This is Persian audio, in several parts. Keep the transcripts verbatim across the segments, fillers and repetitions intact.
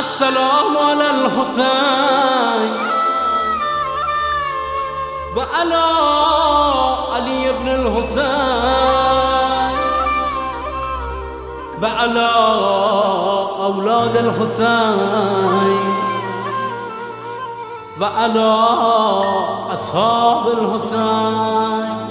السلام على الحسين وعلى علي بن الحسين وعلى أولاد الحسين وعلى أصحاب الحسين.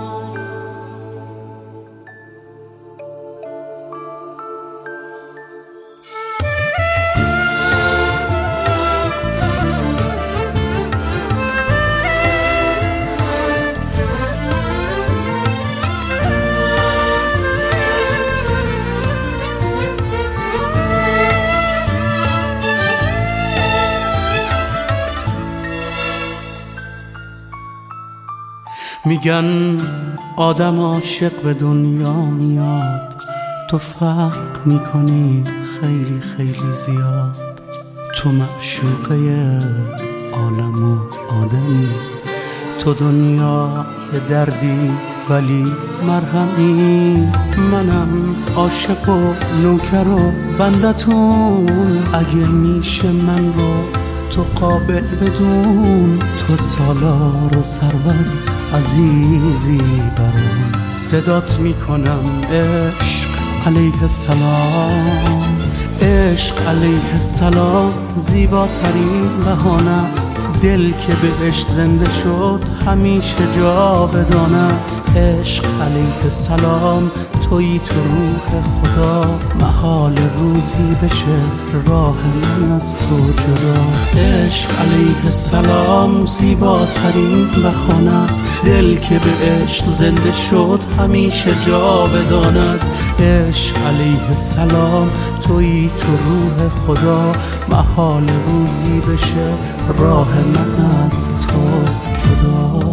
میگن آدم عاشق به دنیا میاد، تو فرق میکنی خیلی خیلی زیاد. تو معشوقه عالم و آدمی، تو دنیا یه دردی ولی مرهمی. منم عاشق و نوکر و بندتون، اگه میشه من رو تو قابل بدون. تو سالار و سرور عزیزی برام، صدات میکنم عشق علیه السلام. عشق علیه السلام زیباترین بهانه است. دل که به عشق زنده شد همیشه جاودان است. عشق علیه السلام تویی تو روح خدا، محال روزی بشه راه من از تو جدا. عشق علیه السلام زیباترین بهانه است. دل که به عشق زنده شد همیشه جاودان است. عشق علیه السلام تویی تو روح خدا، محال روزی بشه راه من از تو جدا.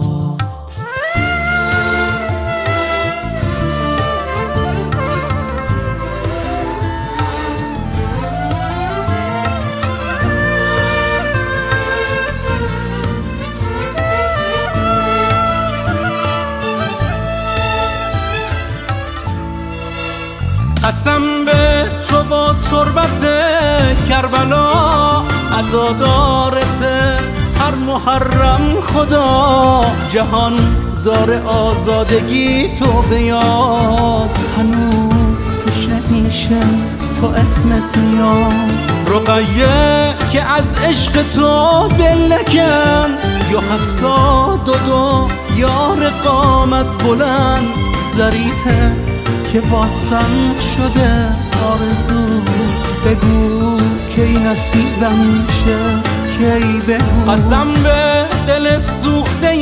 قسم به تو با تربت کربلا، عزادارت هر محرم خدا. جهان داره آزادگی تو بیاد، هنوز تشنه تو اسمت میاد. رقیه که از عشق تو دل نکن، یا هفتاد و دو یار قامت بلند. ظریفه که باسم شده آرزو، بگو کی نصیبم میشه کی بگو. قسم به دل سوخته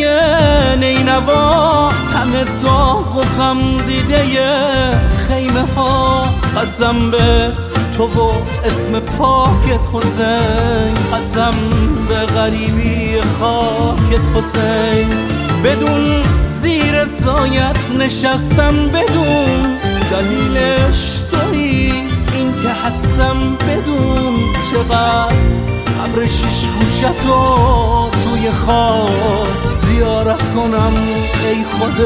نینوا، همه داغ و غم دیده خیمه ها. قسم به تو و اسم پاکت حسین، قسم به غریبی خاکت حسین. بدون زیر سایت نشستم، بدون دلیلش تویی این که هستم. بدون چقدر قبر شیش گوشتو توی خواب زیارت کنم ای خود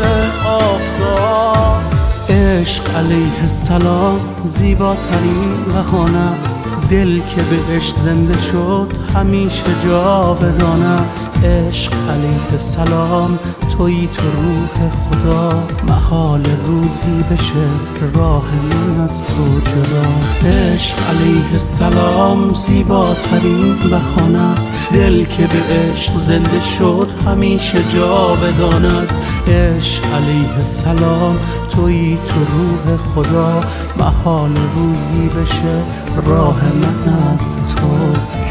آفتاب. عشق علیه السلام زیباترین بهانه است. دل که به عشق زنده شد همیشه جاودان است. عشق علیه السلام تویی تو روح خدا، محال روزی بشه راه من از تو جدا. عشق علیه السلام زیباترین بهانه است. دل که به عشق زنده شد همیشه جاودان است. عشق علیه السلام تویی تو روح خدا، محال روزی بشه راه من از تو